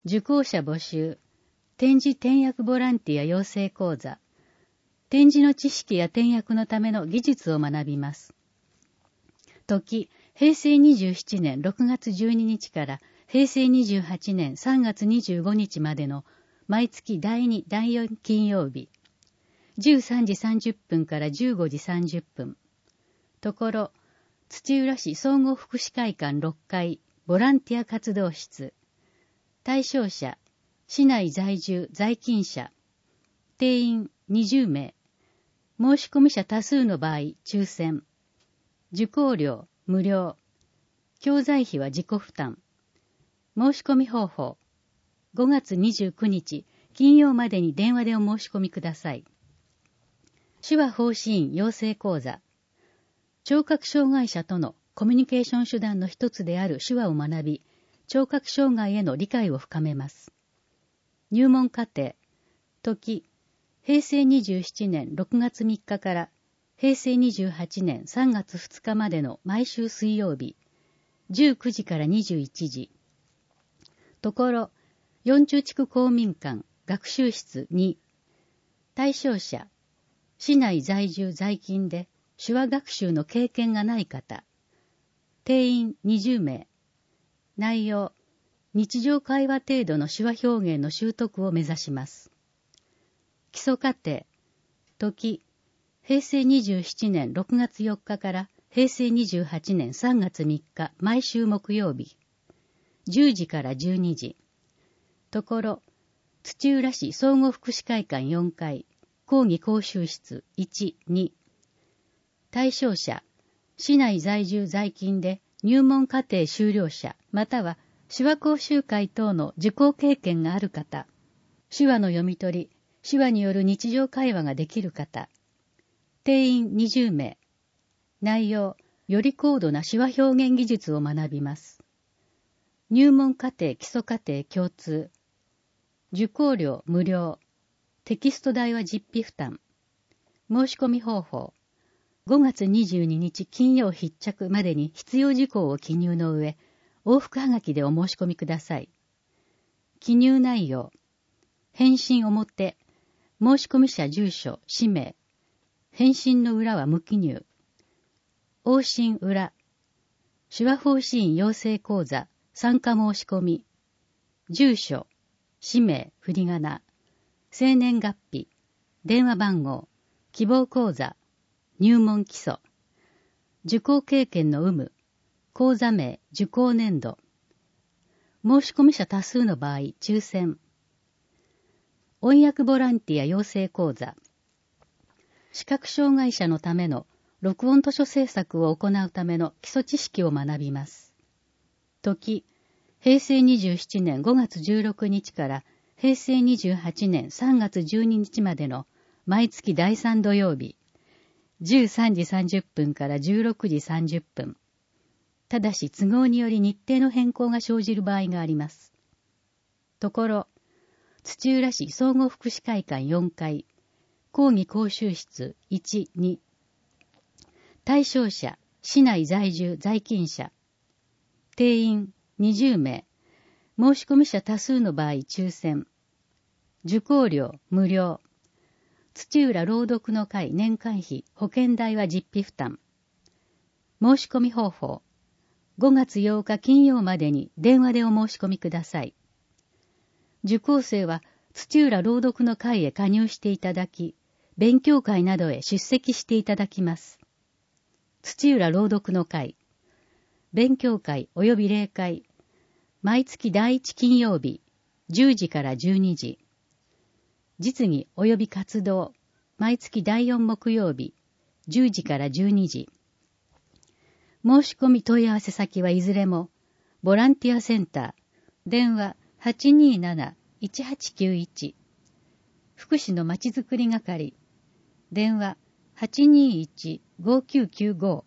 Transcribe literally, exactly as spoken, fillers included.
受講者募集、点字点訳ボランティア養成講座、点字の知識や点訳のための技術を学びます。時、へいせいにじゅうななねんろくがつじゅうににちからへいせいにじゅうはちねんさんがつにじゅうごにちまでの毎月だいに、だいよん金曜日、じゅうさんじさんじゅっぷんからじゅうごじさんじゅっぷん。ところ、土浦市総合福祉会館ろっかいボランティア活動室。対象者、市内在住在勤者。定員にじゅうめい。申し込み者多数の場合、抽選。受講料無料。教材費は自己負担。申し込み方法。ごがつにじゅうくにち金曜までに電話でお申し込みください。手話奉仕員養成講座。聴覚障害者とのコミュニケーション手段の一つである手話を学び、聴覚障害への理解を深めます。入門課程。時、へいせいにじゅうななねんろくがつみっかからへいせいにじゅうはちねんさんがつふつかまでの毎週水曜日、じゅうくじからにじゅういちじ。ところ、四中地区公民館学習室に。対象者、市内在住在勤で手話学習の経験がない方。定員にじゅうめい。内容、日常会話程度の手話表現の習得を目指します。基礎課程。時、へいせいにじゅうななねんろくがつよっかからへいせいにじゅうはちねんさんがつみっか毎週木曜日。じゅうじからじゅうにじ。ところ、土浦市総合福祉会館よんかい講義講習室いち、に。対象者、市内在住在勤で入門課程修了者または手話講習会等の受講経験がある方。手話の読み取り、手話による日常会話ができる方。定員にじゅうめい。内容、より高度な手話表現技術を学びます。入門課程基礎課程共通。受講料無料。テキスト代は実費負担。申し込み方法。ごがつにじゅうににち金曜必着までに必要事項を記入の上、往復はがきでお申し込みください。記入内容。返信表。申し込み者住所、氏名。返信の裏は無記入。往診裏。手話奉仕員養成講座、参加申し込み。住所、氏名、振り仮名。生年月日。電話番号。希望講座。入門基礎。受講経験の有無。講座名、受講年度。申し込み者多数の場合、抽選。音訳ボランティア養成講座。視覚障害者のための録音図書制作を行うための基礎知識を学びます。時、へいせいにじゅうななねんごがつじゅうろくにちからへいせいにじゅうはちねんさんがつじゅうににちまでの毎月だいさん土曜日、じゅうさんじさんじゅっぷんからじゅうろくじさんじゅっぷん。ただし都合により日程の変更が生じる場合があります。ところ、土浦市総合福祉会館よんかい、講義講習室いち、に。対象者、市内在住在勤者。定員にじゅうめい。申し込み者多数の場合抽選。受講料無料。土浦朗読の会年会費保険代は実費負担。申し込み方法。ごがつようか金曜までに電話でお申し込みください。受講生は土浦朗読の会へ加入していただき、勉強会などへ出席していただきます。土浦朗読の会。勉強会及び例会。毎月だいいち金曜日、じゅうじからじゅうにじ。実技及び活動。毎月だいよん木曜日、じゅうじからじゅうにじ。申し込み問い合わせ先はいずれも、ボランティアセンター、電話 はちにーなな いちはちきゅういち、福祉のまちづくり係、電話 はちにーいち ごきゅうきゅうご、